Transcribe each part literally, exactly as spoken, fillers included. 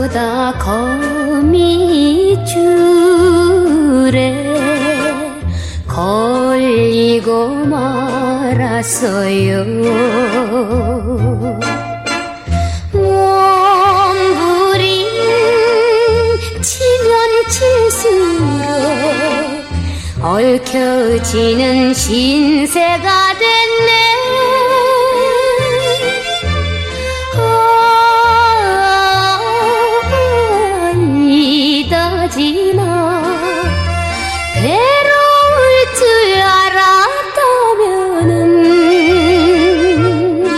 어쩌다 거미줄에 걸리고 말았어요. 몸부림 치면 칠수록 얽혀지는 신세가 됐네. 이다지나 괴로울 줄 알았다면은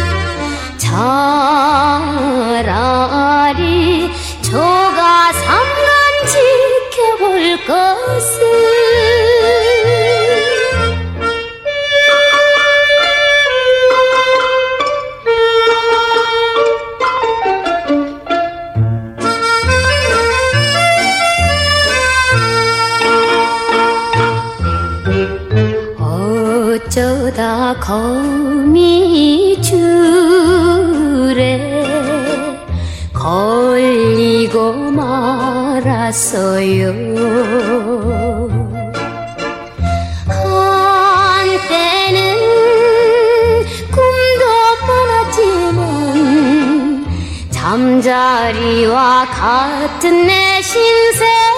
차라리 조가 삼간 지켜볼 것을. 어쩌다 거미줄에 걸리고 말았어요. 한때는 꿈도 많았지만 잠자리와 같은 내 신세